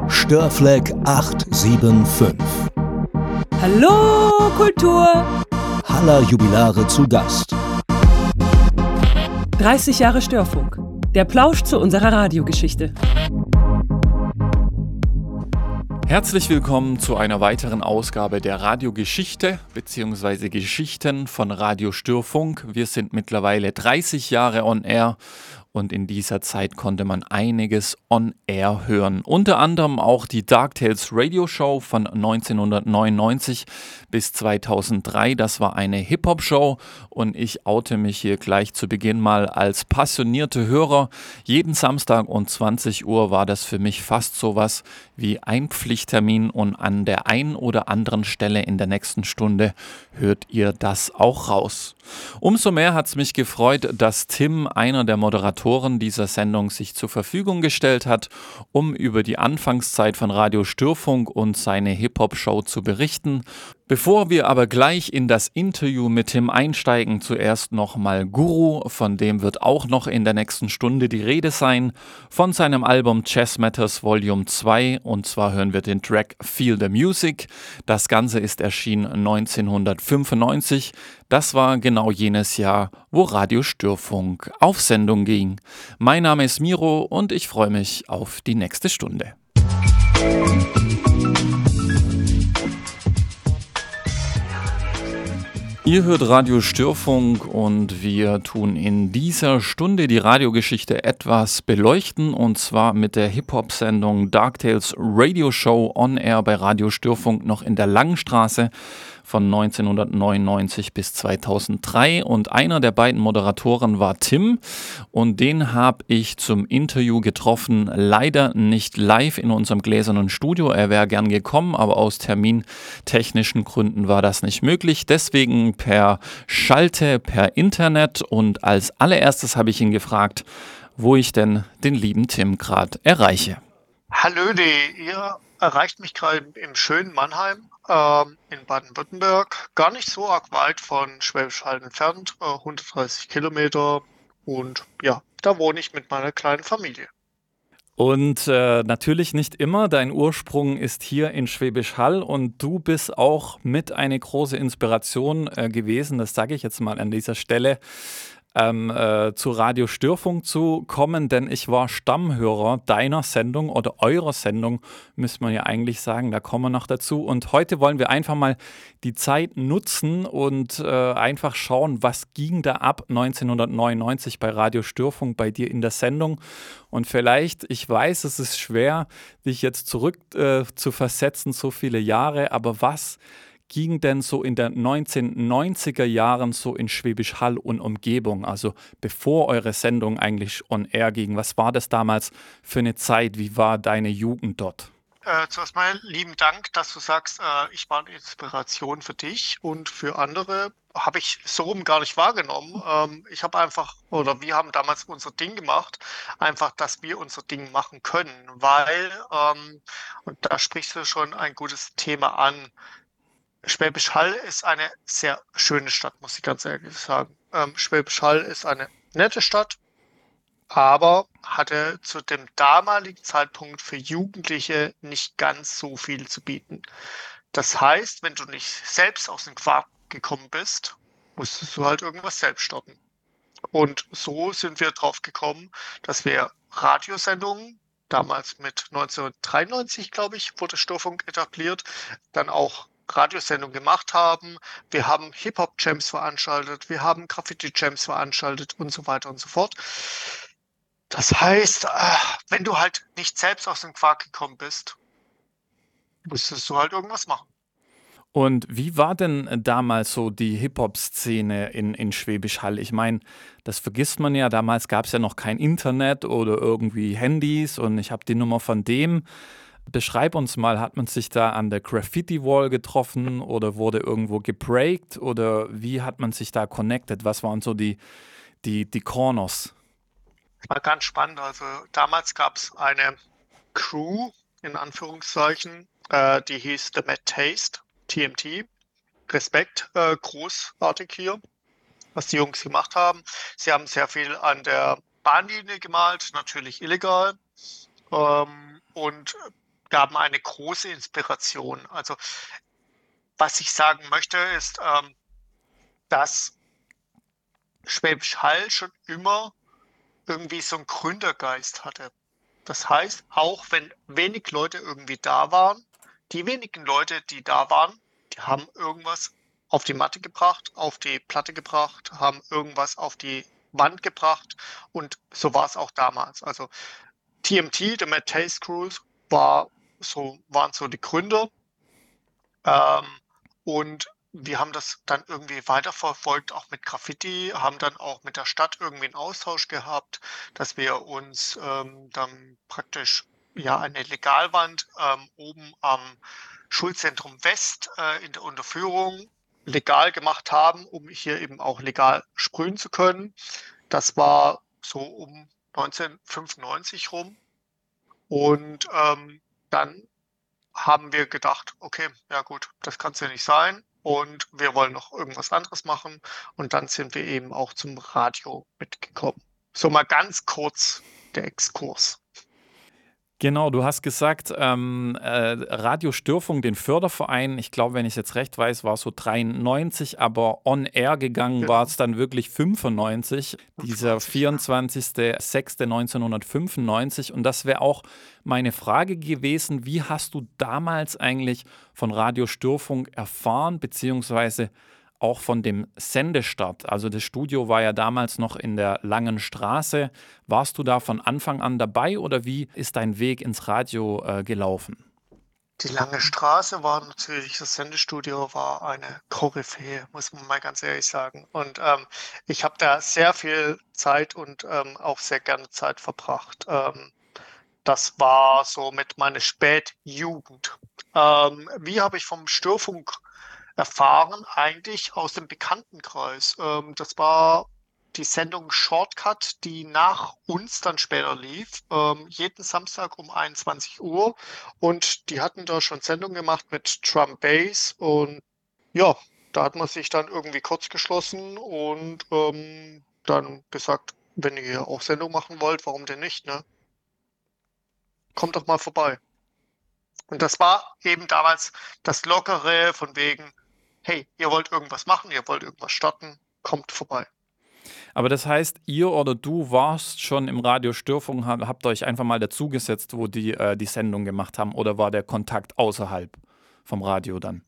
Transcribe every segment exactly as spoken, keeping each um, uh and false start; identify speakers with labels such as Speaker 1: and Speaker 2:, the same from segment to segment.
Speaker 1: Störfleck acht sieben fünf.
Speaker 2: Hallo Kultur!
Speaker 1: Haller Jubilare zu Gast.
Speaker 2: dreißig Jahre Störfunk. Der Plausch zu unserer Radiogeschichte.
Speaker 3: Herzlich willkommen zu einer weiteren Ausgabe der Radiogeschichte bzw. Geschichten von Radio Störfunk. Wir sind mittlerweile dreißig Jahre on air und in dieser Zeit konnte man einiges on air hören. Unter anderem auch die Dark Tales Radio Show von neunzehnhundertneunundneunzig bis zweitausenddrei. Das war eine Hip-Hop-Show und ich oute mich hier gleich zu Beginn mal als passionierte Hörer. Jeden Samstag um zwanzig Uhr war das für mich fast sowas wie ein Pflichttermin und an der einen oder anderen Stelle in der nächsten Stunde hört ihr das auch raus. Umso mehr hat es mich gefreut, dass Tim, einer der Moderatoren dieser Sendung, sich zur Verfügung gestellt hat, um über die Anfangszeit von Radio Störfunk und seine Hip-Hop-Show zu berichten. Bevor wir aber gleich in das Interview mit Tim einsteigen, zuerst nochmal Guru, von dem wird auch noch in der nächsten Stunde die Rede sein, von seinem Album Jazz Matters Volume zwei, und zwar hören wir den Track Feel the Music. Das Ganze ist erschienen neunzehnhundertfünfundneunzig. Das war genau jenes Jahr, wo Radio Störfunk auf Sendung ging. Mein Name ist Miro und ich freue mich auf die nächste Stunde. Ihr hört Radio Störfunk und wir tun in dieser Stunde die Radiogeschichte etwas beleuchten, und zwar mit der Hip-Hop-Sendung Dark Tales Radio Show on Air bei Radio Störfunk noch in der Langenstraße von neunzehnhundertneunundneunzig bis zweitausenddrei, und einer der beiden Moderatoren war Tim und den habe ich zum Interview getroffen, leider nicht live in unserem gläsernen Studio. Er wäre gern gekommen, aber aus termintechnischen Gründen war das nicht möglich, deswegen per Schalte, per Internet, und als allererstes habe ich ihn gefragt, wo ich denn den lieben Tim gerade erreiche.
Speaker 4: Hallöle, ihr erreicht mich gerade im schönen Mannheim ähm, in Baden-Württemberg, gar nicht so arg weit von Schwäbisch Hall entfernt, äh, hundertdreißig Kilometer, und ja, da wohne ich mit meiner kleinen Familie.
Speaker 3: Und äh, natürlich nicht immer, dein Ursprung ist hier in Schwäbisch Hall und du bist auch mit eine große Inspiration äh, gewesen, das sage ich jetzt mal an dieser Stelle, Ähm, äh, zu Radio Störfunk zu kommen, denn ich war Stammhörer deiner Sendung oder eurer Sendung, müsste man ja eigentlich sagen, da kommen wir noch dazu. Und heute wollen wir einfach mal die Zeit nutzen und äh, einfach schauen, was ging da ab neunzehnhundertneunundneunzig bei Radio Störfunk bei dir in der Sendung. Und vielleicht, ich weiß, es ist schwer, dich jetzt zurück äh, zu versetzen, so viele Jahre, aber was ging denn so in den neunzehnhundertneunziger Jahren so in Schwäbisch Hall und Umgebung, also bevor eure Sendung eigentlich on air ging? Was war das damals für eine Zeit? Wie war deine Jugend dort?
Speaker 4: Äh, zuerst mal lieben Dank, dass du sagst, äh, ich war eine Inspiration für dich und für andere. Habe ich so rum gar nicht wahrgenommen. Ähm, ich habe einfach, oder wir haben damals unser Ding gemacht, einfach, dass wir unser Ding machen können, weil, ähm, und da sprichst du schon ein gutes Thema an, Schwäbisch Hall ist eine sehr schöne Stadt, muss ich ganz ehrlich sagen. Ähm, Schwäbisch Hall ist eine nette Stadt, aber hatte zu dem damaligen Zeitpunkt für Jugendliche nicht ganz so viel zu bieten. Das heißt, wenn du nicht selbst aus dem Quark gekommen bist, musstest du halt irgendwas selbst starten. Und so sind wir drauf gekommen, dass wir Radiosendungen, damals mit neunzehnhundertdreiundneunzig, glaube ich, wurde Störfunk etabliert, dann auch Radiosendung gemacht haben. Wir haben Hip-Hop-Jams veranstaltet, wir haben Graffiti-Jams veranstaltet und so weiter und so fort. Das heißt, wenn du halt nicht selbst aus dem Quark gekommen bist, musstest du halt irgendwas machen.
Speaker 3: Und wie war denn damals so die Hip-Hop-Szene in, in Schwäbisch Hall? Ich meine, das vergisst man ja, damals gab es ja noch kein Internet oder irgendwie Handys und ich habe die Nummer von dem. Beschreib uns mal, hat man sich da an der Graffiti-Wall getroffen oder wurde irgendwo gebreakt oder wie hat man sich da connected? Was waren so die, die, die Corners?
Speaker 4: Das war ganz spannend. Also damals gab es eine Crew, in Anführungszeichen, äh, die hieß The Mad Taste, T M T. Respekt, äh, großartig hier, was die Jungs gemacht haben. Sie haben sehr viel an der Bahnlinie gemalt, natürlich illegal. Ähm, und gaben eine große Inspiration. Also, was ich sagen möchte, ist, ähm, dass Schwäbisch Hall schon immer irgendwie so einen Gründergeist hatte. Das heißt, auch wenn wenig Leute irgendwie da waren, die wenigen Leute, die da waren, die haben irgendwas auf die Matte gebracht, auf die Platte gebracht, haben irgendwas auf die Wand gebracht und so war es auch damals. Also T M T, The Mad Taste Cruise, war so, waren so die Gründer. Ähm, und wir haben das dann irgendwie weiterverfolgt, auch mit Graffiti, haben dann auch mit der Stadt irgendwie einen Austausch gehabt, dass wir uns ähm, dann praktisch ja eine Legalwand ähm, oben am Schulzentrum West äh, in der Unterführung legal gemacht haben, um hier eben auch legal sprühen zu können. Das war so um neunzehnhundertfünfundneunzig rum. Und ähm, dann haben wir gedacht, okay, ja gut, das kann es ja nicht sein und wir wollen noch irgendwas anderes machen und dann sind wir eben auch zum Radio mitgekommen. So mal ganz kurz der Exkurs.
Speaker 3: Genau, du hast gesagt, ähm, äh, Radio Störfunk, den Förderverein, ich glaube, wenn ich es jetzt recht weiß, war es so dreiundneunzig, aber on air gegangen
Speaker 4: Genau.
Speaker 3: war es dann wirklich fünfundneunzig, dieser
Speaker 4: fünfundneunzig, ja.
Speaker 3: vierundzwanzigster sechster neunzehnhundertfünfundneunzig. Und das wäre auch meine Frage gewesen, wie hast du damals eigentlich von Radio Störfunk erfahren, beziehungsweise auch von dem Sendestart? Also das Studio war ja damals noch in der Langen Straße. Warst du da von Anfang an dabei oder wie ist dein Weg ins Radio äh, gelaufen?
Speaker 4: Die Lange Straße war natürlich, das Sendestudio war eine Koryphäe, muss man mal ganz ehrlich sagen. Und ähm, ich habe da sehr viel Zeit und ähm, auch sehr gerne Zeit verbracht. Ähm, das war so mit meiner Spätjugend. Ähm, wie habe ich vom Störfunk erfahren? Eigentlich aus dem Bekanntenkreis. Ähm, das war die Sendung Shortcut, die nach uns dann später lief, ähm, jeden Samstag um einundzwanzig Uhr. Und die hatten da schon Sendungen gemacht mit Drum Bass. Und ja, da hat man sich dann irgendwie kurz geschlossen und ähm, dann gesagt, wenn ihr hier auch Sendung machen wollt, warum denn nicht, ne? Kommt doch mal vorbei. Und das war eben damals das Lockere von wegen, hey, ihr wollt irgendwas machen, ihr wollt irgendwas starten, kommt vorbei.
Speaker 3: Aber das heißt, ihr oder du warst schon im Radio Störfunk, hab- habt euch einfach mal dazugesetzt, wo die äh, die Sendung gemacht haben, oder war der Kontakt außerhalb vom Radio dann?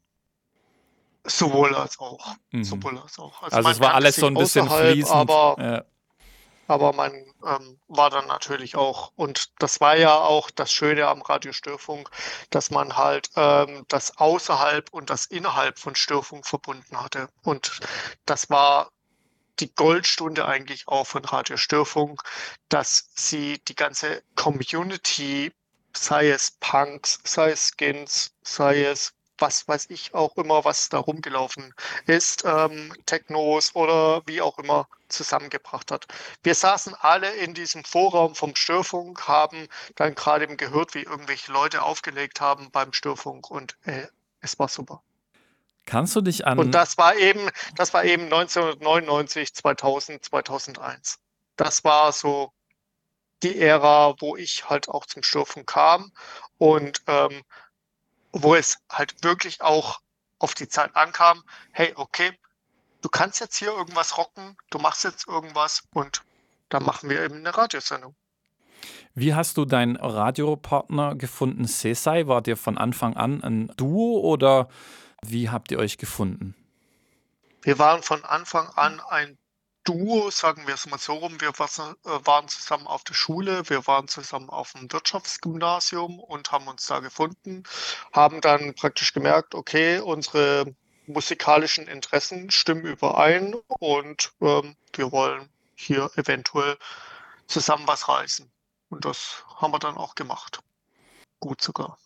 Speaker 4: Sowohl als auch.
Speaker 3: Mhm.
Speaker 4: Sowohl als auch.
Speaker 3: Also
Speaker 4: man
Speaker 3: es war
Speaker 4: kannte
Speaker 3: alles
Speaker 4: sich
Speaker 3: so ein bisschen
Speaker 4: außerhalb,
Speaker 3: fließend.
Speaker 4: aber,
Speaker 3: Ja.
Speaker 4: aber man ähm, war dann natürlich auch, und das war ja auch das Schöne am Radio Störfunk, dass man halt ähm, das außerhalb und das innerhalb von Störfunk verbunden hatte. Und das war die Goldstunde eigentlich auch von Radio Störfunk, dass sie die ganze Community, sei es Punks, sei es Skins, sei es was weiß ich auch immer, was da rumgelaufen ist, ähm, Technos oder wie auch immer, zusammengebracht hat. Wir saßen alle in diesem Vorraum vom Störfunk, haben dann gerade eben gehört, wie irgendwelche Leute aufgelegt haben beim Störfunk und äh, es war super.
Speaker 3: Kannst du dich
Speaker 4: Und
Speaker 3: an,
Speaker 4: das war eben, das war eben neunzehnhundertneunundneunzig, zweitausend, zweitausendeins. Das war so die Ära, wo ich halt auch zum Störfunk kam und ähm, wo es halt wirklich auch auf die Zeit ankam, hey, okay, du kannst jetzt hier irgendwas rocken, du machst jetzt irgendwas und dann machen wir eben eine Radiosendung.
Speaker 3: wie hast du deinen Radiopartner gefunden? Sesai, wart ihr von Anfang an ein Duo oder wie habt ihr euch gefunden?
Speaker 4: Wir waren von Anfang an ein Duo, sagen wir es mal so rum. Wir was- äh, waren zusammen auf der Schule, wir waren zusammen auf dem Wirtschaftsgymnasium und haben uns da gefunden, haben dann praktisch gemerkt, okay, unsere musikalischen Interessen stimmen überein und ähm, wir wollen hier eventuell zusammen was reißen. Und das haben wir dann auch gemacht. Gut sogar.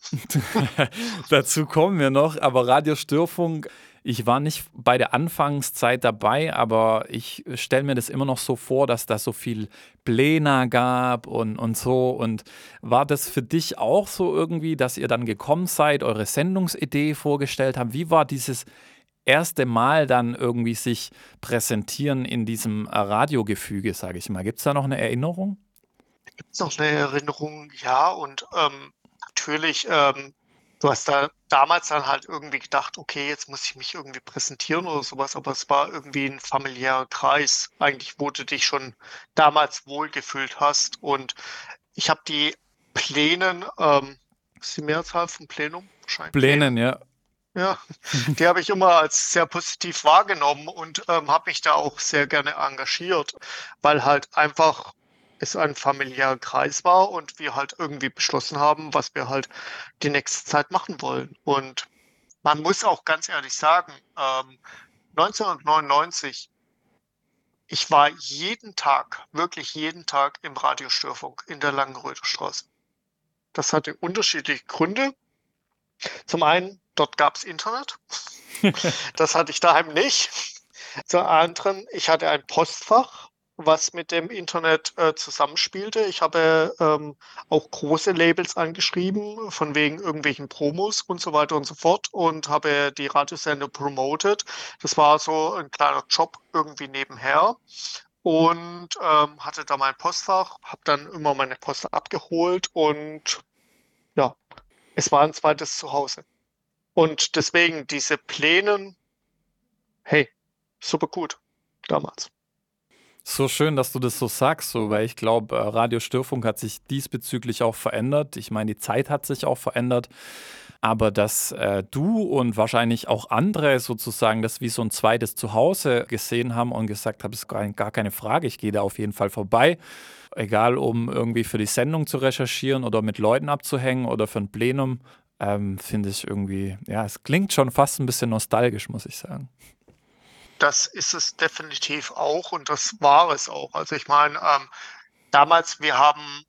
Speaker 3: Dazu kommen wir noch, aber Radio Störfunk, ich war nicht bei der Anfangszeit dabei, aber ich stelle mir das immer noch so vor, dass da so viel Pläne gab und, und so. Und war das für dich auch so irgendwie, dass ihr dann gekommen seid, eure Sendungsidee vorgestellt habt? Wie war dieses erste Mal dann irgendwie sich präsentieren in diesem äh, Radiogefüge, sage ich mal? Gibt es da noch eine Erinnerung?
Speaker 4: Gibt es noch eine Erinnerung? Ja, und ähm, natürlich, ähm, du hast da damals dann halt irgendwie gedacht, okay, jetzt muss ich mich irgendwie präsentieren oder sowas, aber es war irgendwie ein familiärer Kreis, eigentlich, wo du dich schon damals wohlgefühlt hast. Und ich habe die Plänen, ähm, ist die Mehrzahl von Plenum? Wahrscheinlich
Speaker 3: Plänen,
Speaker 4: Plänen.
Speaker 3: ja.
Speaker 4: Ja, die habe ich immer als sehr positiv wahrgenommen und ähm, habe mich da auch sehr gerne engagiert, weil halt einfach es ein familiärer Kreis war und wir halt irgendwie beschlossen haben, was wir halt die nächste Zeit machen wollen. Und man muss auch ganz ehrlich sagen, ähm, neunzehnhundertneunundneunzig, ich war jeden Tag, wirklich jeden Tag im Radiostörfunk in der Langenröder Straße. Das hatte unterschiedliche Gründe. Zum einen, dort gab es Internet. Das hatte ich daheim nicht. Zum anderen, ich hatte ein Postfach, was mit dem Internet äh, zusammenspielte. Ich habe ähm, auch große Labels angeschrieben, von wegen irgendwelchen Promos und so weiter und so fort und habe die Radiosender promoted. Das war so ein kleiner Job irgendwie nebenher und ähm, hatte da mein Postfach, habe dann immer meine Post abgeholt und ja, es war ein zweites Zuhause. Und deswegen diese Pläne, hey, super gut damals.
Speaker 3: So schön, dass du das so sagst, so, weil ich glaube, Radio Störfunk hat sich diesbezüglich auch verändert. Ich meine, die Zeit hat sich auch verändert. Aber dass äh, du und wahrscheinlich auch andere sozusagen das wie so ein zweites Zuhause gesehen haben und gesagt haben, es ist gar, gar keine Frage, ich gehe da auf jeden Fall vorbei. Egal, um irgendwie für die Sendung zu recherchieren oder mit Leuten abzuhängen oder für ein Plenum, ähm, finde ich irgendwie, ja, es klingt schon fast ein bisschen nostalgisch, muss ich sagen.
Speaker 4: Das ist es definitiv auch und das war es auch. Also ich meine, ähm, damals, wir haben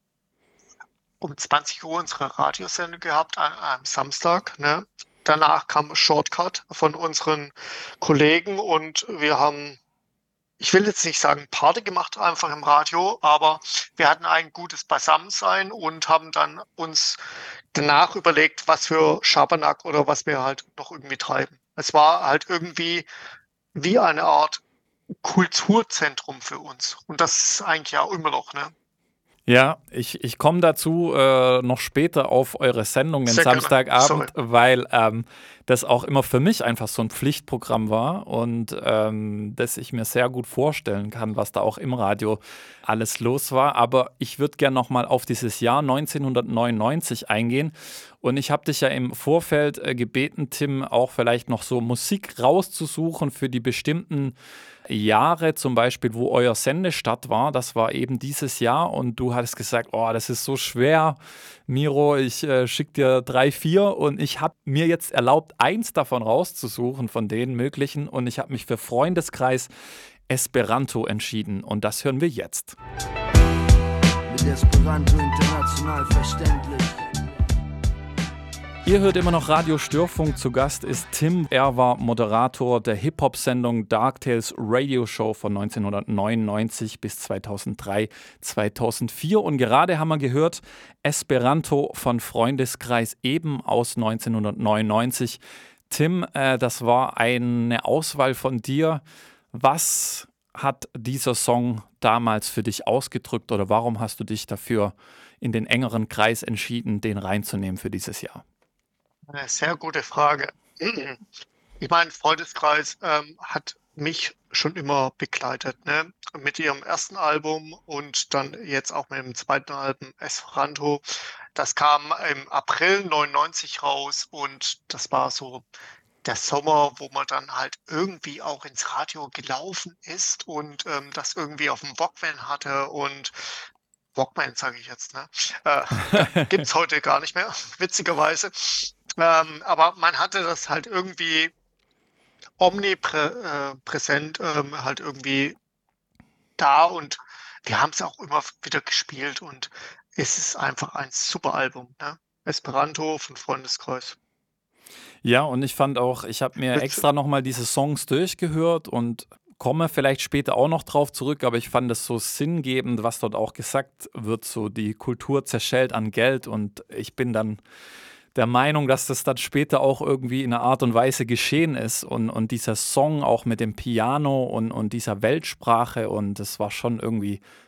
Speaker 4: um zwanzig Uhr unsere Radiosendung gehabt an einem Samstag. Ne? Danach kam Shortcut von unseren Kollegen und wir haben, ich will jetzt nicht sagen Party gemacht einfach im Radio, aber wir hatten ein gutes Beisammensein und haben dann uns danach überlegt, was für Schabernack oder was wir halt noch irgendwie treiben. Es war halt irgendwie wie eine Art Kulturzentrum für uns. Und das ist eigentlich ja immer noch, ne?
Speaker 3: Ja, ich, ich komme dazu äh, noch später auf eure Sendung den
Speaker 4: Sehr gerne.
Speaker 3: Samstagabend,
Speaker 4: Sorry.
Speaker 3: weil ähm, das auch immer für mich einfach so ein Pflichtprogramm war und ähm, das ich mir sehr gut vorstellen kann, was da auch im Radio alles los war. Aber ich würde gerne nochmal auf dieses Jahr neunzehnhundertneunundneunzig eingehen. Und ich habe dich ja im Vorfeld äh, gebeten, Tim, auch vielleicht noch so Musik rauszusuchen für die bestimmten Jahre, zum Beispiel, wo euer Sendestart war. Das war eben dieses Jahr und du hattest gesagt, oh, das ist so schwer, Miro, ich äh, schicke dir drei, vier und ich habe mir jetzt erlaubt, eins davon rauszusuchen, von den möglichen und ich habe mich für Freundeskreis Esperanto entschieden und das hören wir jetzt.
Speaker 5: Mit Esperanto international verständlich.
Speaker 3: Ihr hört immer noch Radio Störfunk. Zu Gast ist Tim. Er war Moderator der Hip-Hop-Sendung Dark Tales Radio Show von neunzehnhundertneunundneunzig bis zweitausenddrei, zweitausendvier. Und gerade haben wir gehört, Esperanto von Freundeskreis eben aus neunzehnhundertneunundneunzig. Tim, äh, das war eine Auswahl von dir. Was hat dieser Song damals für dich ausgedrückt oder warum hast du dich dafür in den engeren Kreis entschieden, den reinzunehmen für dieses Jahr?
Speaker 4: Eine sehr gute Frage. Ich meine, Freundeskreis ähm, hat mich schon immer begleitet, ne? Mit ihrem ersten Album und dann jetzt auch mit dem zweiten Album Esperanto. Das kam im April neunundneunzig raus und das war so der Sommer, wo man dann halt irgendwie auch ins Radio gelaufen ist und ähm, das irgendwie auf dem Walkman hatte und Walkman sage ich jetzt, ne? Äh, gibt's heute gar nicht mehr, witzigerweise. Ähm, aber man hatte das halt irgendwie omnipräsent ähm, halt irgendwie da und wir haben es auch immer wieder gespielt und es ist einfach ein super Album, ne? Esperanto von Freundeskreis.
Speaker 3: Ja, und ich fand auch, ich habe mir extra nochmal diese Songs durchgehört und komme vielleicht später auch noch drauf zurück, aber ich fand es so sinngebend, was dort auch gesagt wird, so die Kultur zerschellt an Geld und ich bin dann der Meinung, dass das dann später auch irgendwie in einer Art und Weise geschehen ist und, und dieser Song auch mit dem Piano und, und dieser Weltsprache und das war schon irgendwie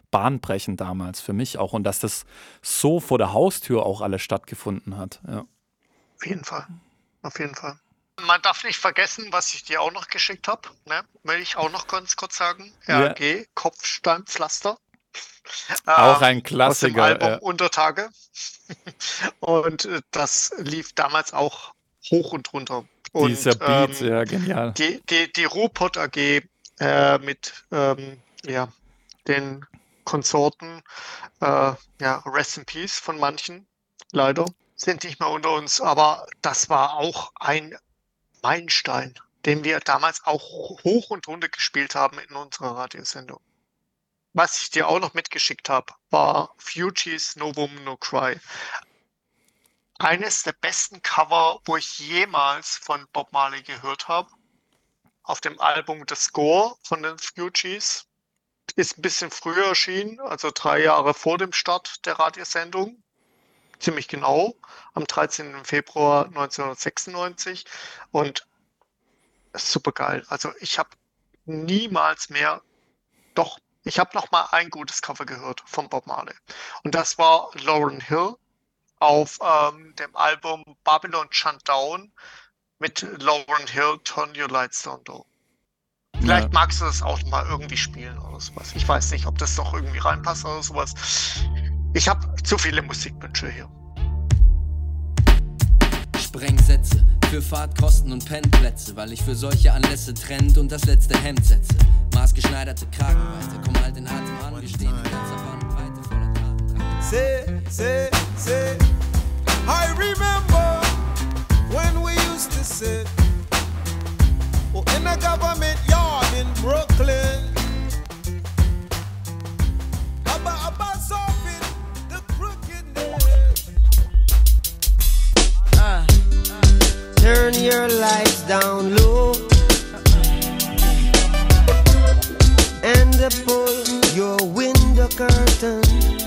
Speaker 3: bahnbrechend damals für mich auch. Und dass das so vor der Haustür auch alles stattgefunden hat. Ja.
Speaker 4: Auf jeden Fall. Auf jeden Fall. Man darf nicht vergessen, was ich dir auch noch geschickt habe. Ne? Will ich auch noch ganz kurz sagen.
Speaker 3: Ja.
Speaker 4: R G, Kopfsteinpflaster.
Speaker 3: Auch ein
Speaker 4: Ähm, aus dem
Speaker 3: Klassiker.
Speaker 4: Album
Speaker 3: Ja.
Speaker 4: Untertage. Und äh, das lief damals auch hoch und runter. Und
Speaker 3: Dieser Beat,
Speaker 4: ähm,
Speaker 3: ja, genial.
Speaker 4: die, die, die Ruhrpott A G äh, mit ähm, ja, den Konsorten, äh, ja, Rest in Peace von manchen, leider, sind nicht mehr unter uns. Aber das war auch ein Meilenstein, den wir damals auch hoch und runter gespielt haben in unserer Radiosendung. Was ich dir auch noch mitgeschickt habe, war Fugees No Woman No Cry. Eines der besten Cover, wo ich jemals von Bob Marley gehört habe. Auf dem Album The Score von den Fugees. Ist ein bisschen früher erschienen, also drei Jahre vor dem Start der Radiosendung. Ziemlich genau, am dreizehnten Februar neunzehnhundertsechsundneunzig. Und super geil. Also ich habe niemals mehr, doch, ich habe noch mal ein gutes Cover gehört von Bob Marley. Und das war Lauryn Hill auf ähm, dem Album Babylon Shut Down mit Lauryn Hill, Turn Your Lights Down Low. Vielleicht
Speaker 3: Ja.
Speaker 4: magst du das auch mal irgendwie spielen oder sowas. Ich weiß nicht, ob das doch irgendwie reinpasst oder sowas. Ich habe zu viele Musikwünsche hier.
Speaker 6: Sprengsätze für Fahrtkosten und Pennplätze, weil ich für solche Anlässe Trend und das letzte Hemd setze. Maßgeschneiderte Kragenweite, komm halt den Atem an, wir stehen in ganzer Bandbreite voller Taten.
Speaker 7: Say, say, say, I remember when we used to sit oh, in a government yard in Brooklyn. About, about solving the crookedness.
Speaker 8: Uh, turn your lights down low and pull your window curtain.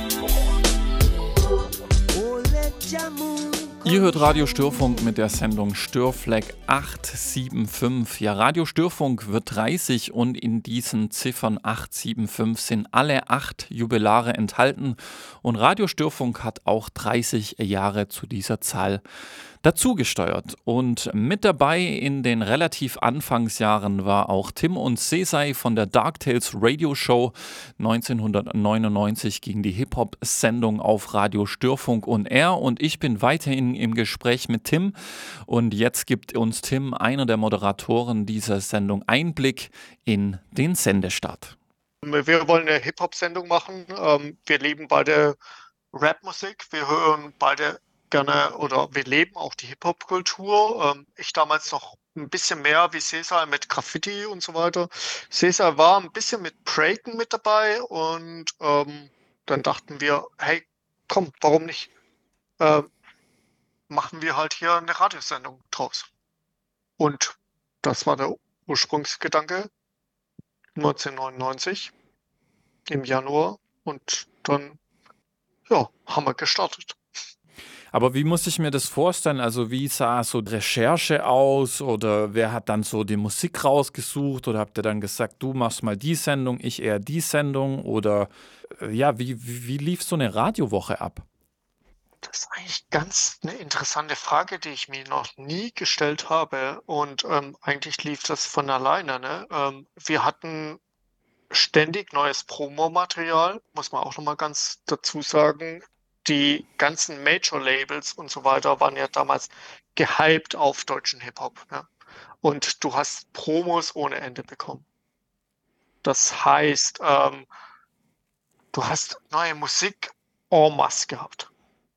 Speaker 8: Oh, let your moon
Speaker 3: Ihr hört Radio Störfunk mit der Sendung Störfleck acht sieben fünf. Ja, Radio Störfunk wird dreißig und in diesen Ziffern acht sieben fünf sind alle acht Jubilare enthalten. Und Radio Störfunk hat auch dreißig Jahre zu dieser Zahl dazugesteuert. Und mit dabei in den relativ Anfangsjahren war auch Tim und Sesai von der Dark Tales Radio Show. neunzehnhundertneunundneunzig ging die Hip-Hop-Sendung auf Radio Störfunk on Air und ich bin weiterhin im Gespräch mit Tim. Und jetzt gibt uns Tim, einer der Moderatoren dieser Sendung, Einblick in den Sendestart.
Speaker 4: Wir wollen eine Hip-Hop-Sendung machen. Wir lieben beide Rap-Musik. Wir hören beide gerne oder wir leben auch die Hip-Hop-Kultur. Ähm, ich damals noch ein bisschen mehr wie Sesai mit Graffiti und so weiter. Sesai war ein bisschen mit Breaken mit dabei und ähm, dann dachten wir, hey, komm, warum nicht? Äh, machen wir halt hier eine Radiosendung draus. Und das war der Ursprungsgedanke neunzehnhundertneunundneunzig im Januar und dann ja, haben wir gestartet.
Speaker 3: Aber wie muss ich mir das vorstellen? Also wie sah so Recherche aus oder wer hat dann so die Musik rausgesucht oder habt ihr dann gesagt, du machst mal die Sendung, ich eher die Sendung oder äh, ja, wie, wie, wie lief so eine Radiowoche ab?
Speaker 4: Das ist eigentlich ganz eine interessante Frage, die ich mir noch nie gestellt habe und ähm, eigentlich lief das von alleine. Ne? Ähm, wir hatten ständig neues Promomaterial, muss man auch nochmal ganz dazu sagen. Die ganzen Major-Labels und so weiter waren ja damals gehypt auf deutschen Hip-Hop. Ne? Und du hast Promos ohne Ende bekommen. Das heißt, ähm, du hast neue Musik en masse gehabt.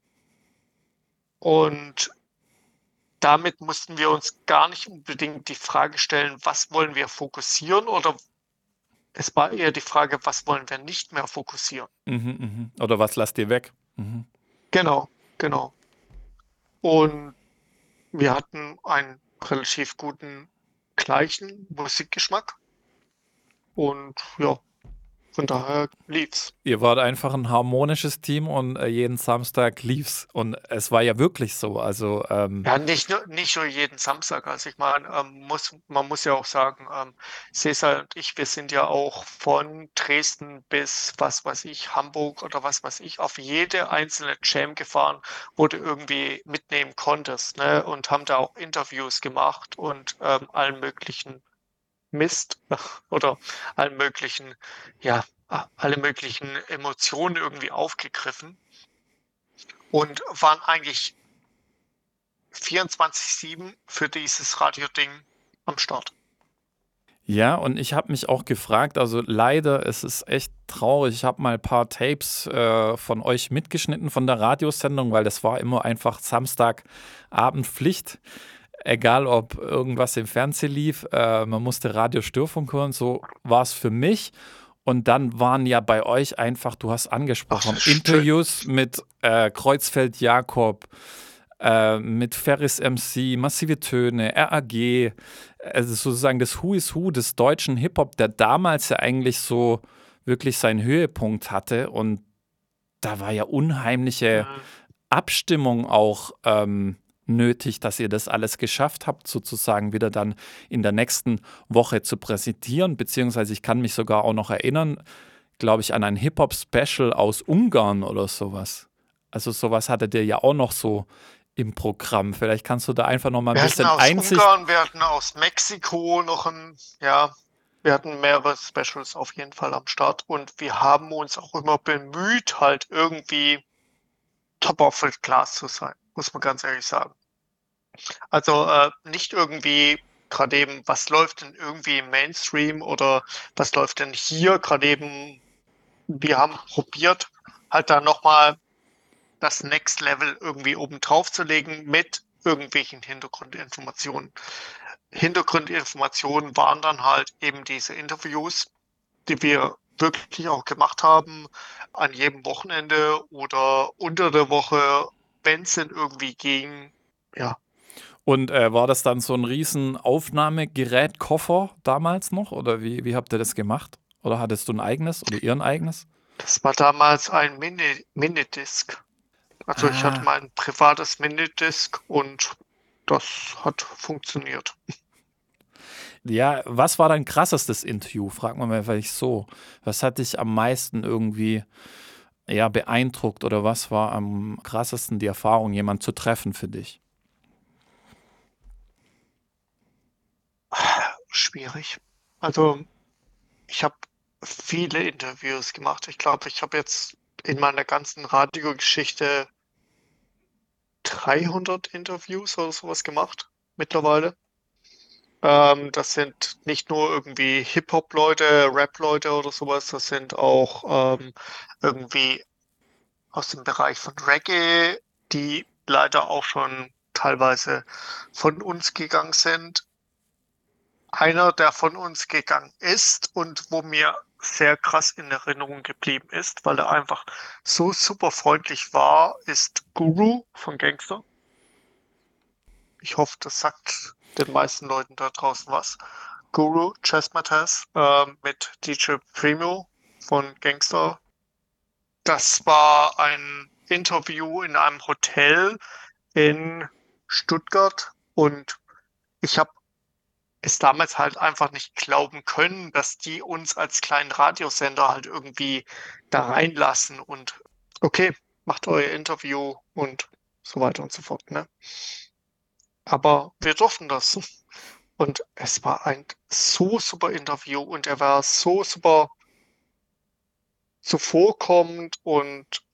Speaker 4: Und damit mussten wir uns gar nicht unbedingt die Frage stellen, was wollen wir fokussieren oder es war eher die Frage, was wollen wir nicht mehr fokussieren.
Speaker 3: Mhm, mhm. Oder was lasst ihr weg? Mhm.
Speaker 4: Genau, genau. Und wir hatten einen relativ guten, gleichen Musikgeschmack. Und ja, von daher lief's.
Speaker 3: Ihr wart einfach ein harmonisches Team und äh, jeden Samstag lief's. Und es war ja wirklich so. Also, ähm,
Speaker 4: Ja, nicht nur, nicht nur jeden Samstag. Also ich meine, ähm, muss, man muss ja auch sagen, ähm, Cesar und ich, wir sind ja auch von Dresden bis, was weiß ich, Hamburg oder was weiß ich, auf jede einzelne Jam gefahren, wo du irgendwie mitnehmen konntest, ne? Und haben da auch Interviews gemacht und ähm, allen möglichen Mist oder allen möglichen, ja, a- alle möglichen Emotionen irgendwie aufgegriffen und waren eigentlich vierundzwanzig sieben für dieses Radioding am Start.
Speaker 3: ja, und ich habe mich auch gefragt, also leider, es ist echt traurig. Ich habe mal ein paar Tapes äh, von euch mitgeschnitten von der Radiosendung, weil das war immer einfach Samstagabend Pflicht. Egal, ob irgendwas im Fernsehen lief, äh, man musste Radio Störfunk hören, so war es für mich. Und dann waren ja bei euch einfach, du hast angesprochen,
Speaker 4: Ach, schön.
Speaker 3: Interviews mit äh, Kreuzfeld Jakob, äh, mit Ferris M C, Massive Töne, R A G, also sozusagen das Who is Who des deutschen Hip-Hop, der damals ja eigentlich so wirklich seinen Höhepunkt hatte. Und da war ja unheimliche
Speaker 4: Mhm.
Speaker 3: Abstimmung auch ähm, nötig, dass ihr das alles geschafft habt, sozusagen wieder dann in der nächsten Woche zu präsentieren. Beziehungsweise ich kann mich sogar auch noch erinnern, glaube ich, an ein Hip-Hop-Special aus Ungarn oder sowas. Also sowas hattet ihr ja auch noch so im Programm. Vielleicht kannst du da einfach noch mal ein
Speaker 4: Wir hatten
Speaker 3: bisschen
Speaker 4: aus
Speaker 3: Einsicht.
Speaker 4: Ungarn, wir hatten aus Mexiko noch ein, ja, wir hatten mehrere Specials auf jeden Fall am Start und wir haben uns auch immer bemüht, halt irgendwie top of the class zu sein, muss man ganz ehrlich sagen. Also äh, nicht irgendwie gerade eben, was läuft denn irgendwie im Mainstream oder was läuft denn hier gerade eben, wir haben probiert, halt da nochmal das Next Level irgendwie oben drauf zu legen mit irgendwelchen Hintergrundinformationen. Hintergrundinformationen waren dann halt eben diese Interviews, die wir wirklich auch gemacht haben, an jedem Wochenende oder unter der Woche, wenn es denn irgendwie ging. Ja,
Speaker 3: Und äh, war das dann so ein riesen Aufnahmegerät-Koffer damals noch? Oder wie, wie habt ihr das gemacht? Oder hattest du ein eigenes oder ihr ein eigenes?
Speaker 4: das war damals ein Mini Minidisc. Also ich hatte
Speaker 3: Ah.
Speaker 4: mein privates Minidisc und das hat funktioniert.
Speaker 3: Ja, was war dein krassestes Interview? Frag mal mal vielleicht so. Was hat dich am meisten irgendwie ja, beeindruckt oder was war am krassesten die Erfahrung, jemanden zu treffen für dich?
Speaker 4: Schwierig. Also ich habe viele Interviews gemacht. Ich glaube, ich habe jetzt in meiner ganzen Radiogeschichte dreihundert Interviews oder sowas gemacht mittlerweile. Ähm, das sind nicht nur irgendwie Hip-Hop-Leute, Rap-Leute oder sowas, das sind auch ähm, irgendwie aus dem Bereich von Reggae, die leider auch schon teilweise von uns gegangen sind. Einer, der von uns gegangen ist und wo mir sehr krass in Erinnerung geblieben ist, weil er einfach so super freundlich war, ist Guru von Gangster. Ich hoffe, das sagt den meisten Leuten da draußen was. Guru, Chessmatas äh, mit D J Primo von Gangster. Das war ein Interview in einem Hotel in Stuttgart und ich habe es damals halt einfach nicht glauben können, dass die uns als kleinen Radiosender halt irgendwie da reinlassen und okay, macht euer Interview und so weiter und so fort, ne? Aber wir durften das. Und es war ein so super Interview und er war so super zuvorkommend und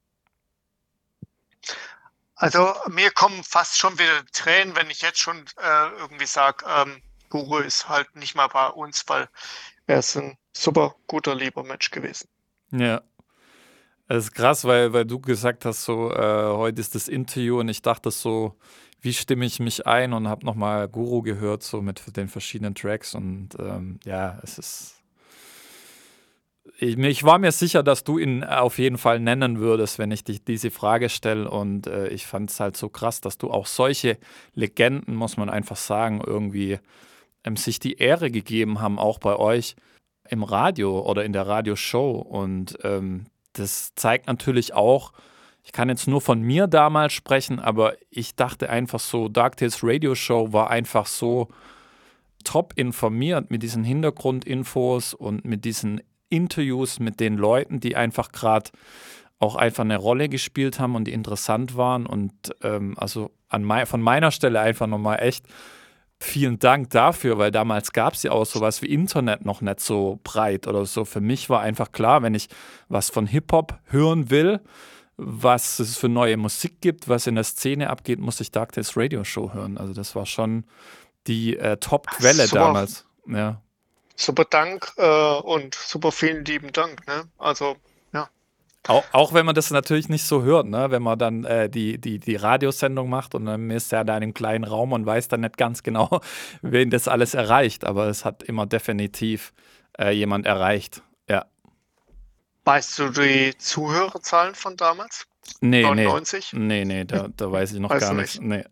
Speaker 4: also mir kommen fast schon wieder Tränen, wenn ich jetzt schon äh, irgendwie sage, ähm, Guru ist halt nicht mal bei uns, weil er ist ein super guter, lieber Mensch gewesen.
Speaker 3: Ja. Das ist krass, weil, weil du gesagt hast, so, äh, heute ist das Interview und ich dachte so, wie stimme ich mich ein und habe nochmal Guru gehört, so mit den verschiedenen Tracks und ähm, ja, es ist. Ich, ich war mir sicher, dass du ihn auf jeden Fall nennen würdest, wenn ich dich diese Frage stelle und äh, ich fand es halt so krass, dass du auch solche Legenden, muss man einfach sagen, irgendwie ähm, sich die Ehre gegeben haben, auch bei euch. im Radio oder in der Radioshow. Und ähm, das zeigt natürlich auch, ich kann jetzt nur von mir damals sprechen, aber ich dachte einfach so, Dark Tales Radio Show war einfach so top informiert mit diesen Hintergrundinfos und mit diesen Interviews mit den Leuten, die einfach gerade auch einfach eine Rolle gespielt haben und die interessant waren. Und ähm, also an mei- von meiner Stelle einfach nochmal echt vielen Dank dafür, weil damals gab es ja auch sowas wie Internet noch nicht so breit oder so. Für mich war einfach klar, wenn ich was von Hip-Hop hören will, was es für neue Musik gibt, was in der Szene abgeht, muss ich Dark Tales Radio Show hören. Also das war schon die äh, Top-Quelle
Speaker 4: Super.
Speaker 3: damals. Ja.
Speaker 4: Super Dank äh, und super vielen lieben Dank. Ne? Also, ja.
Speaker 3: Auch, auch wenn man das natürlich nicht so hört, ne? Wenn man dann äh, die, die, die Radiosendung macht und dann ist er da in einem kleinen Raum und weiß dann nicht ganz genau, wen das alles erreicht. Aber es hat immer definitiv äh, jemand erreicht. Ja.
Speaker 4: Weißt du die Zuhörerzahlen von damals?
Speaker 3: Nee,
Speaker 4: neunundneunzig?
Speaker 3: nee. Nee, nee, da, da weiß ich noch
Speaker 4: Weißt
Speaker 3: gar
Speaker 4: du
Speaker 3: nichts. Nee.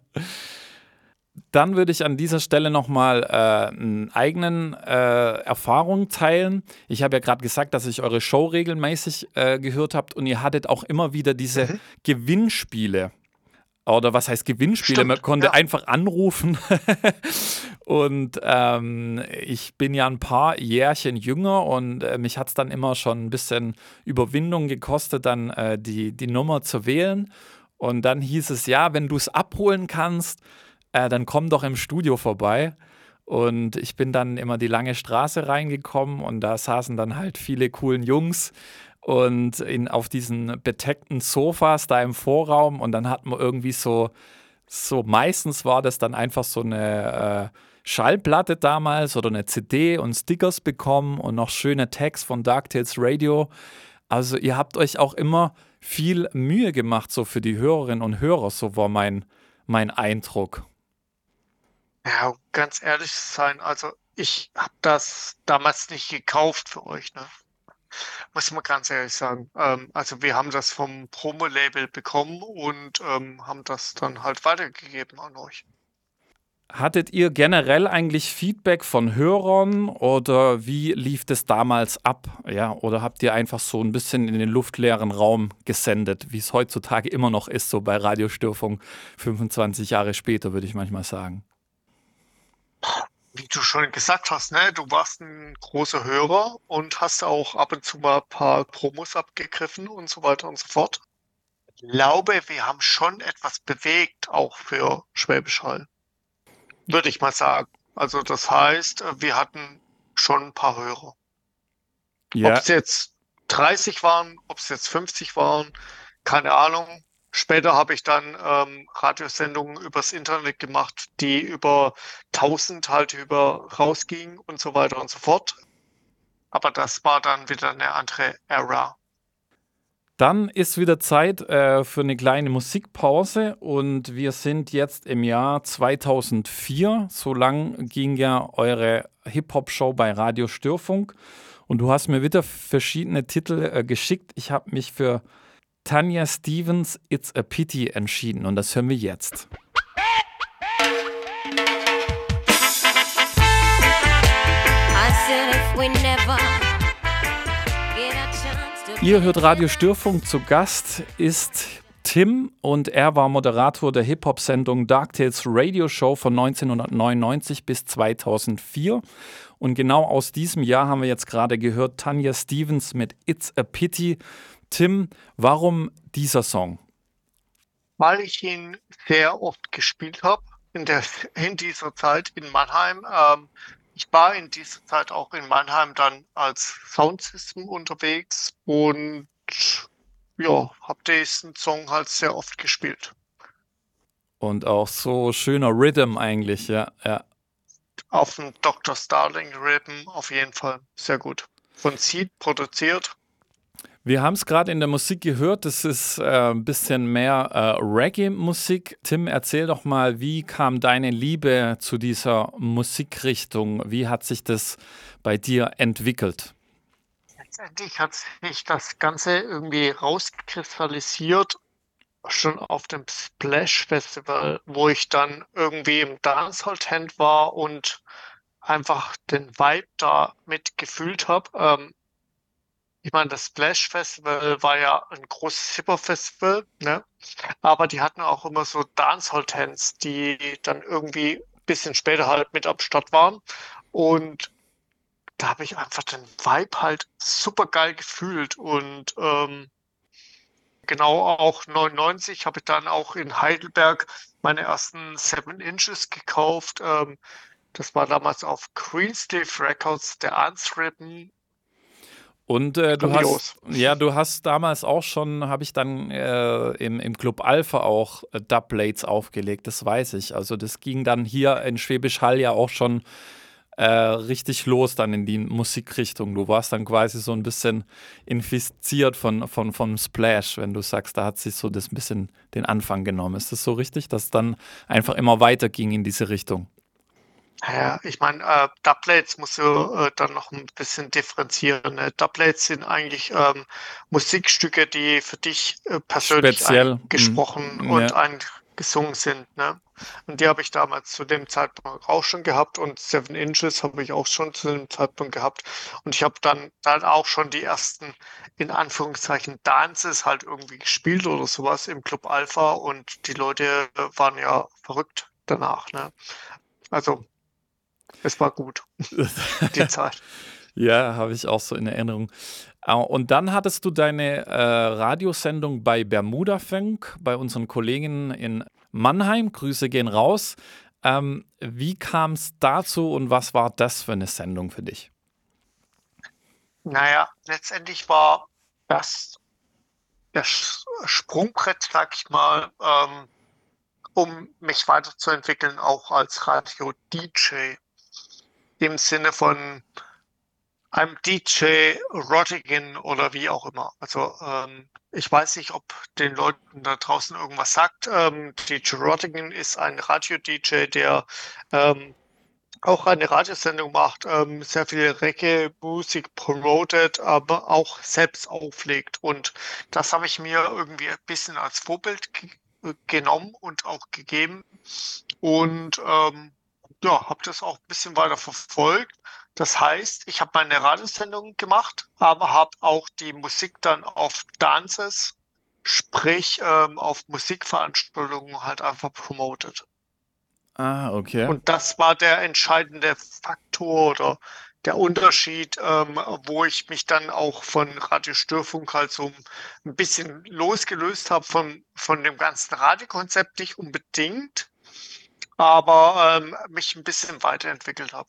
Speaker 3: Dann würde ich an dieser Stelle nochmal äh, einen eigenen äh, Erfahrung teilen. Ich habe ja gerade gesagt, dass ich eure Show regelmäßig äh, gehört habt und ihr hattet auch immer wieder diese
Speaker 4: Mhm.
Speaker 3: Gewinnspiele. Oder was heißt Gewinnspiele?
Speaker 4: Stimmt,
Speaker 3: Man konnte
Speaker 4: ja.
Speaker 3: einfach anrufen. Und ähm, ich bin ja ein paar Jährchen jünger und äh, mich hat es dann immer schon ein bisschen Überwindung gekostet, dann äh, die, die Nummer zu wählen. Und dann hieß es, ja, wenn du es abholen kannst, äh, dann komm doch im Studio vorbei. Und ich bin dann immer die lange Straße reingekommen und da saßen dann halt viele coolen Jungs und in, auf diesen bedeckten Sofas da im Vorraum und dann hat man irgendwie so, so meistens war das dann einfach so eine äh, Schallplatte damals oder eine C D und Stickers bekommen und noch schöne Tags von Dark Tales Radio. Also ihr habt euch auch immer viel Mühe gemacht, so für die Hörerinnen und Hörer, so war mein, mein Eindruck.
Speaker 4: Ja, um ganz ehrlich zu sein, also ich habe das damals nicht gekauft für euch, ne? Muss man ganz ehrlich sagen. Ähm, also wir haben das vom Promo-Label bekommen und ähm, haben das dann halt weitergegeben an euch.
Speaker 3: Hattet ihr generell eigentlich Feedback von Hörern oder wie lief das damals ab? Ja, oder habt ihr einfach so ein bisschen in den luftleeren Raum gesendet, wie es heutzutage immer noch ist, so bei Radiostörfunk fünfundzwanzig Jahre später, würde ich manchmal sagen.
Speaker 4: Wie du schon gesagt hast, ne, du warst ein großer Hörer und hast auch ab und zu mal ein paar Promos abgegriffen und so weiter und so fort. Ich glaube, wir haben schon etwas bewegt, auch für Schwäbisch Hall. Würde ich mal sagen. Also das heißt, wir hatten schon ein paar Hörer.
Speaker 3: Ja,
Speaker 4: Ob es jetzt dreißig waren, ob es jetzt fünfzig waren, keine Ahnung. Später habe ich dann ähm, Radiosendungen übers Internet gemacht, die über tausend halt über rausgingen und so weiter und so fort. Aber das war dann wieder eine andere Ära.
Speaker 3: dann ist wieder Zeit äh, für eine kleine Musikpause und wir sind jetzt im Jahr zweitausendvier. So lang ging ja eure Hip-Hop-Show bei Radio Störfunk und du hast mir wieder verschiedene Titel äh, geschickt. Ich habe mich für Tanya Stevens It's a Pity entschieden und das hören wir jetzt.
Speaker 9: I said if we never get a chance to
Speaker 3: Ihr hört Radio Störfunk, zu Gast ist Tim und er war Moderator der Hip-Hop-Sendung Dark Tales Radio Show von neunzehnhundertneunundneunzig bis zweitausendvier. Und genau aus diesem Jahr haben wir jetzt gerade gehört Tanya Stevens mit It's a Pity. Tim, warum dieser Song?
Speaker 4: Weil ich ihn sehr oft gespielt habe in, der, in dieser Zeit in Mannheim. Ähm, ich war in dieser Zeit auch in Mannheim dann als Soundsystem unterwegs und ja, habe diesen Song halt sehr oft gespielt.
Speaker 3: Und auch so schöner Rhythm eigentlich, ja. ja.
Speaker 4: Auf dem Doktor Starling Rhythm auf jeden Fall sehr gut. Von Seed produziert.
Speaker 3: Wir haben es gerade in der Musik gehört, das ist äh, ein bisschen mehr äh, Reggae-Musik. Tim, erzähl doch mal, wie kam deine Liebe zu dieser Musikrichtung? Wie hat sich das bei dir entwickelt?
Speaker 4: Letztendlich hat sich das Ganze irgendwie rauskristallisiert, schon auf dem Splash Festival, wo ich dann irgendwie im Dancehall-Tent war und einfach den Vibe da mitgefühlt habe. Ähm, ich meine, das Splash Festival war ja ein großes Hip-Hop-Festival, ne? Aber die hatten auch immer so Dancehall-Tanz, die dann irgendwie ein bisschen später halt mit am Start waren. Und da habe ich einfach den Vibe halt super geil gefühlt. Und ähm, genau auch neunundneunzig habe ich dann auch in Heidelberg meine ersten Seven Inches gekauft. Ähm, das war damals auf Greensleeve Records, der Ansrippen.
Speaker 3: Und äh, du
Speaker 4: Grandios.
Speaker 3: hast, ja, du hast damals auch schon, habe ich dann äh, im, im Club Alpha auch äh, Dubplates aufgelegt, das weiß ich. Also das ging dann hier in Schwäbisch Hall ja auch schon äh, richtig los dann in die Musikrichtung. Du warst dann quasi so ein bisschen infiziert von, von, vom Splash, wenn du sagst, da hat sich so das ein bisschen den Anfang genommen. Ist das so richtig, dass es dann einfach immer weiter ging in diese Richtung?
Speaker 4: Ja, ich meine, äh, Dubplates musst du äh, dann noch ein bisschen differenzieren. Ne? Dubplates sind eigentlich ähm, Musikstücke, die für dich äh, persönlich
Speaker 3: Speziell.
Speaker 4: eingesprochen
Speaker 3: Mm,
Speaker 4: und
Speaker 3: ja.
Speaker 4: eingesungen sind. Ne? Und die habe ich damals zu dem Zeitpunkt auch schon gehabt und Seven Inches habe ich auch schon zu dem Zeitpunkt gehabt. Und ich habe dann, dann auch schon die ersten, in Anführungszeichen, Dances halt irgendwie gespielt oder sowas im Club Alpha und die Leute äh, waren ja verrückt danach. Ne? Also es war gut, die Zeit.
Speaker 3: Ja, habe ich auch so in Erinnerung. Äh, Und dann hattest du deine äh, Radiosendung bei Bermuda Funk, bei unseren Kolleginnen in Mannheim. Grüße gehen raus. Ähm, wie kam es dazu und was war das für eine Sendung für dich?
Speaker 4: Naja, letztendlich war das das Sprungbrett, sag ich mal, ähm, um mich weiterzuentwickeln, auch als Radio-D J. Im Sinne von einem D J Rottigan oder wie auch immer. Also ähm, ich weiß nicht, ob den Leuten da draußen irgendwas sagt. Ähm, D J Rottigan ist ein Radio-D J, der ähm, auch eine Radiosendung macht, ähm, sehr viel Reggae-Musik promotet, aber auch selbst auflegt. Und das habe ich mir irgendwie ein bisschen als Vorbild ge genommen und auch gegeben. Und ähm, ja, habe das auch ein bisschen weiter verfolgt. Das heißt, ich habe meine Radiosendung gemacht, aber habe auch die Musik dann auf Dances, sprich ähm, auf Musikveranstaltungen halt einfach promotet.
Speaker 3: Ah, okay.
Speaker 4: Und das war der entscheidende Faktor oder der Unterschied, ähm, wo ich mich dann auch von Radio Störfunk halt so ein bisschen losgelöst habe von, von dem ganzen Radiokonzept, nicht unbedingt, aber ähm, mich ein bisschen weiterentwickelt habe.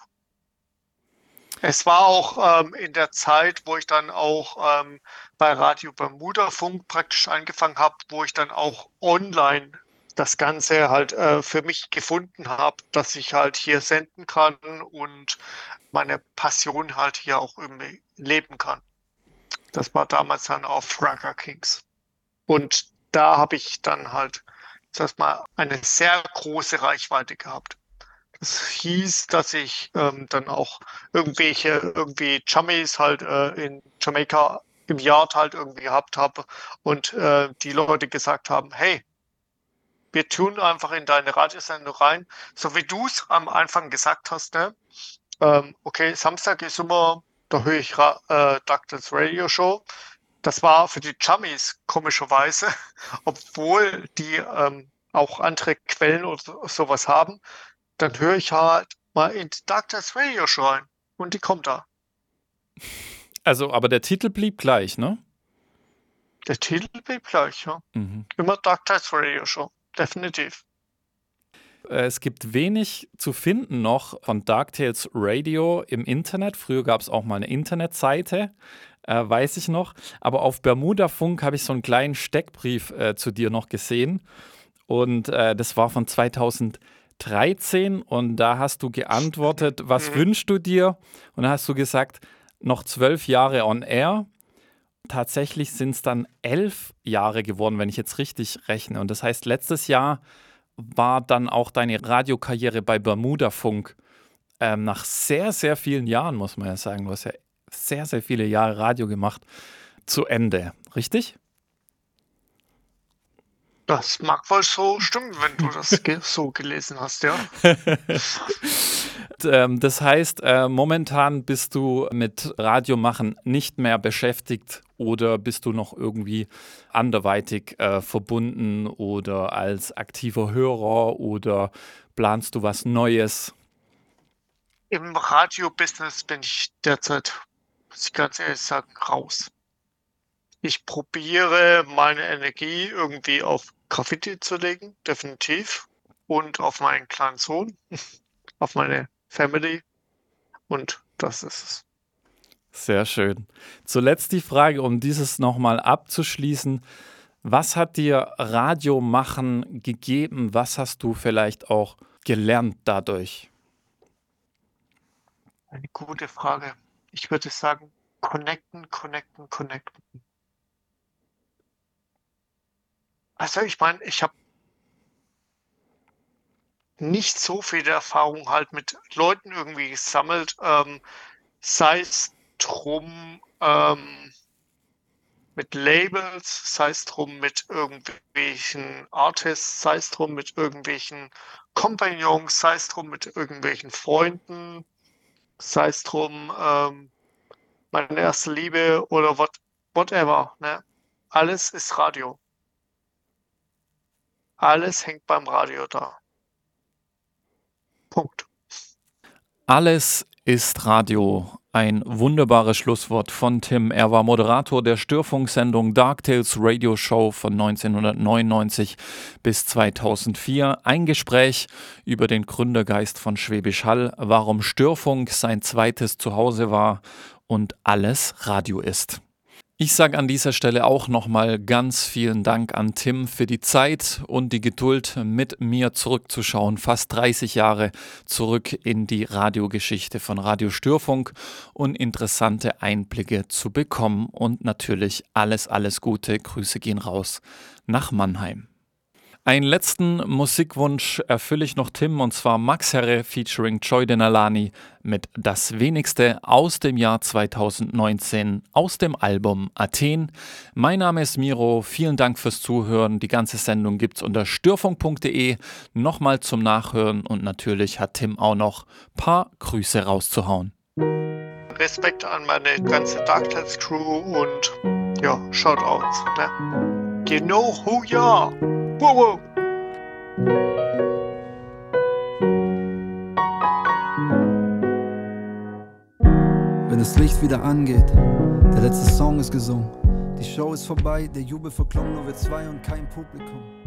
Speaker 4: Es war auch ähm, in der Zeit, wo ich dann auch ähm, bei Radio Bermuda Funk praktisch angefangen habe, wo ich dann auch online das Ganze halt äh, für mich gefunden habe, dass ich halt hier senden kann und meine Passion halt hier auch irgendwie leben kann. Das war damals dann auf Ragga Kings. Und da habe ich dann halt, sag mal, eine sehr große Reichweite gehabt. Das hieß, dass ich ähm, dann auch irgendwelche irgendwie Chummies halt äh, in Jamaika im Yard halt irgendwie gehabt habe und äh, die Leute gesagt haben, hey, wir tun einfach in deine Radiosendung rein, so wie du es am Anfang gesagt hast, ne? Ähm, okay, Samstag ist immer, da höre ich Ra äh, Doctor's Radio Show. Das war für die Chummies komischerweise, obwohl die ähm, auch andere Quellen oder so, sowas haben, dann höre ich halt mal in die Doctor's Radio Show rein und die kommt da.
Speaker 3: Also, aber der Titel blieb gleich, ne?
Speaker 4: Der Titel blieb gleich, ja.
Speaker 3: Mhm.
Speaker 4: Immer Doctor's Radio Show, definitiv.
Speaker 3: Es gibt wenig zu finden noch von Darktales Radio im Internet. Früher gab es auch mal eine Internetseite, äh, weiß ich noch. Aber auf Bermuda Funk habe ich so einen kleinen Steckbrief äh, zu dir noch gesehen. Und äh, das war von zweitausenddreizehn. Und da hast du geantwortet, was
Speaker 4: Mhm.
Speaker 3: wünschst du dir? Und da hast du gesagt, noch zwölf Jahre on air. Tatsächlich sind es dann elf Jahre geworden, wenn ich jetzt richtig rechne. Und das heißt, letztes Jahr war dann auch deine Radiokarriere bei Bermuda Funk ähm, nach sehr, sehr vielen Jahren, muss man ja sagen, du hast ja sehr, sehr viele Jahre Radio gemacht, zu Ende. Richtig?
Speaker 4: Das mag wohl so stimmen, wenn du das ge so gelesen hast, ja.
Speaker 3: Ähm, das heißt, äh, momentan bist du mit Radiomachen nicht mehr beschäftigt oder bist du noch irgendwie anderweitig äh, verbunden oder als aktiver Hörer oder planst du was Neues?
Speaker 4: Im Radio-Business bin ich derzeit, muss ich ganz ehrlich sagen, raus. Ich probiere meine Energie irgendwie auf Graffiti zu legen, definitiv. Und auf meinen kleinen Sohn, auf meine Family. Und das ist es.
Speaker 3: Sehr schön. Zuletzt die Frage, um dieses nochmal abzuschließen. Was hat dir Radiomachen gegeben? Was hast du vielleicht auch gelernt dadurch?
Speaker 4: Eine gute Frage. Ich würde sagen, connecten, connecten, connecten. Also ich meine, ich habe nicht so viele Erfahrungen halt mit Leuten irgendwie gesammelt, ähm, sei es drum ähm, mit Labels, sei es drum mit irgendwelchen Artists, sei es drum mit irgendwelchen Kompagnons, sei es drum mit irgendwelchen Freunden, sei es drum ähm, meine erste Liebe oder what, whatever. Ne? Alles ist Radio. Alles hängt beim Radio da. Punkt.
Speaker 3: Alles ist Radio. Ein wunderbares Schlusswort von Tim. Er war Moderator der Störfunksendung Dark Tales Radio Show von neunzehnhundertneunundneunzig bis zweitausendvier. Ein Gespräch über den Gründergeist von Schwäbisch Hall, warum Störfunk sein zweites Zuhause war und alles Radio ist. Ich sage an dieser Stelle auch nochmal ganz vielen Dank an Tim für die Zeit und die Geduld, mit mir zurückzuschauen, fast dreißig Jahre zurück in die Radiogeschichte von Radio Störfunk und interessante Einblicke zu bekommen. Und natürlich alles, alles Gute, Grüße gehen raus nach Mannheim. Einen letzten Musikwunsch erfülle ich noch Tim, und zwar Max Herre featuring Joy Denalani mit Das Wenigste aus dem Jahr zweitausendneunzehn aus dem Album Athen. Mein Name ist Miro, vielen Dank fürs Zuhören. Die ganze Sendung gibt's unter störfunk punkt de nochmal zum Nachhören, und natürlich hat Tim auch noch ein paar Grüße rauszuhauen.
Speaker 4: Respekt an meine ganze Dark Tales Crew und ja, Shoutouts. Ne? You know who you are. Wow, wow.
Speaker 5: Wenn das Licht wieder angeht, der letzte Song ist gesungen. Die Show ist vorbei, der Jubel verklungen, nur wir zwei und kein Publikum.